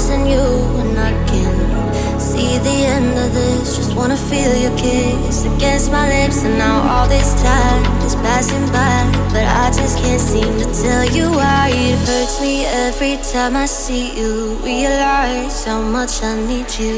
missing you, and I can see the end of this. Just wanna feel your kiss against my lips, and now all this time is passing by, but I just can't seem to tell you why. It hurts me every time I see you, realize how much I need you.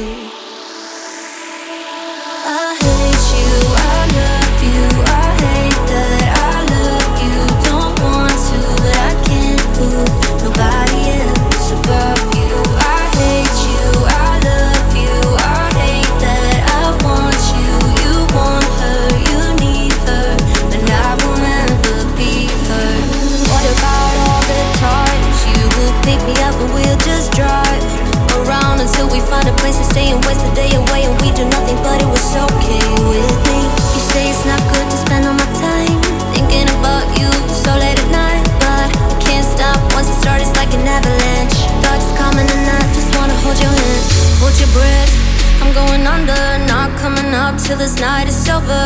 I hate you, I love you, I hate that I love you. Don't want to, but I can't move nobody else above you. I hate you, I love you, I hate that I want you. You want her, you need her, but I will never be her. What about all the times you will pick me up and we'll just drive around until we find a place to stay and waste the day away, and we do nothing, but it was okay with me. You say it's not good to spend all my time thinking about you so late at night, but I can't stop. Once it starts, it's like an avalanche. Thoughts coming and I just wanna hold your hand, hold your breath. I'm going under, not coming up till this night is over,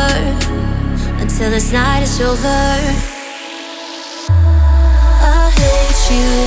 until this night is over. I hate you,